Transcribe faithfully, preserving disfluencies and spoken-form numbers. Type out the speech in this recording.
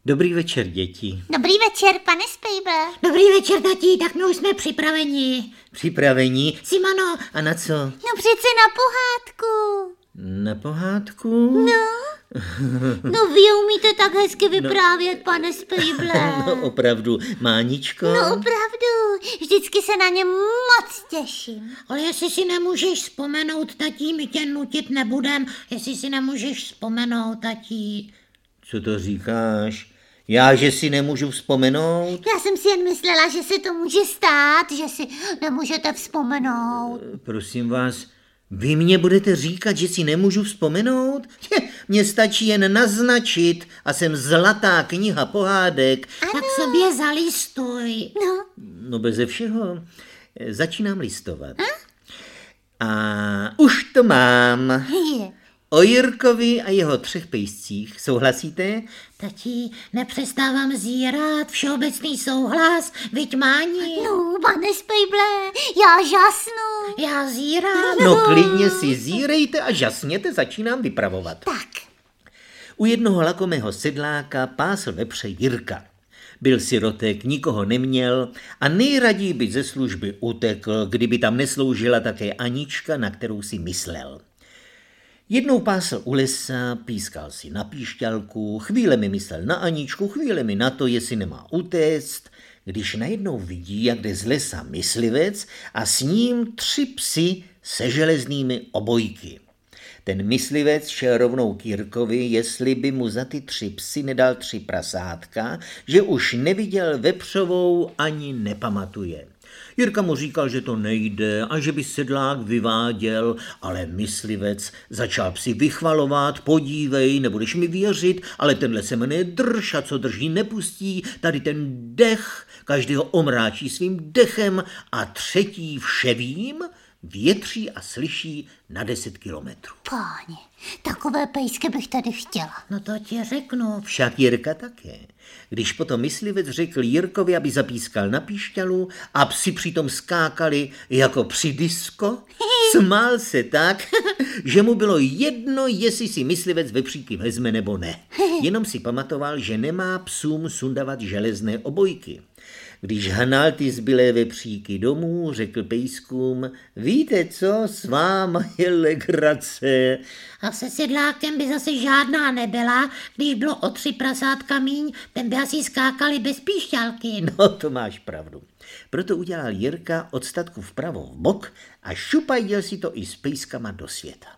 Dobrý večer, děti. Dobrý večer, pane Spejble. Dobrý večer, tati, tak my už jsme připraveni. Připravení? Simano. A na co? No přece na pohádku. Na pohádku? No. No vy umíte tak hezky vyprávět, no. Pane Spejble. No opravdu, Máničko? No opravdu, vždycky se na ně moc těším. Ale jestli si nemůžeš vzpomenout, tatí, my tě nutit nebudem, jestli si nemůžeš vzpomenout, tatí. Co to říkáš? Já, že si nemůžu vzpomenout? Já jsem si jen myslela, že se to může stát, že si nemůžete vzpomenout. Prosím vás, vy mě budete říkat, že si nemůžu vzpomenout? Mně stačí jen naznačit a jsem zlatá kniha pohádek. Ano. Tak sobě zalistuj. No. No beze všeho. Začínám listovat. A, a už to mám. Je. O Jirkovi a jeho třech pejscích. Souhlasíte? Tati, nepřestávám zírat, všeobecný souhlas, viď Máni. No, pane Spejble, já žasnu. Já zírám. No klidně si zírejte a žasněte, začínám vypravovat. Tak. U jednoho lakomého sedláka pásl vepře Jirka. Byl sirotek, nikoho neměl a nejraději by ze služby utekl, kdyby tam nesloužila také Anička, na kterou si myslel. Jednou pásl u lesa, pískal si na píšťalku, chvíle mi myslel na Aničku, chvíle mi na to, jestli nemá utéct, když najednou vidí, jak jde z lesa myslivec a s ním tři psi se železnými obojky. Ten myslivec šel rovnou k Jirkovi, jestli by mu za ty tři psy nedal tři prasátka, že už neviděl vepřovou ani nepamatuje. Jirka mu říkal, že to nejde a že by sedlák vyváděl, ale myslivec začal psi vychvalovat, podívej, nebudeš mi věřit, ale tenhle se jmenuje drž a co drží nepustí, tady ten dech, každý ho omráčí svým dechem a třetí vševím větří a slyší na deset kilometrů. Páni, takové pejsky bych tady chtěla. No to ti řeknu. Však Jirka také. Když potom myslivec řekl Jirkovi, aby zapískal na píšťalu a psi přitom skákali jako při disko, smál se tak, že mu bylo jedno, jestli si myslivec vepříky vezme nebo ne. Jenom si pamatoval, že nemá psům sundavat železné obojky. Když hnal ty zbylé vepříky domů, řekl pejskům, víte co, s váma je legrace. A se sedlákem by zase žádná nebyla, když bylo o tři prasátka míň, ten by asi skákali bez píšťalky. No to máš pravdu. Proto udělal Jirka od statku vpravo v bok a šupajdil si to i s pejskama do světa.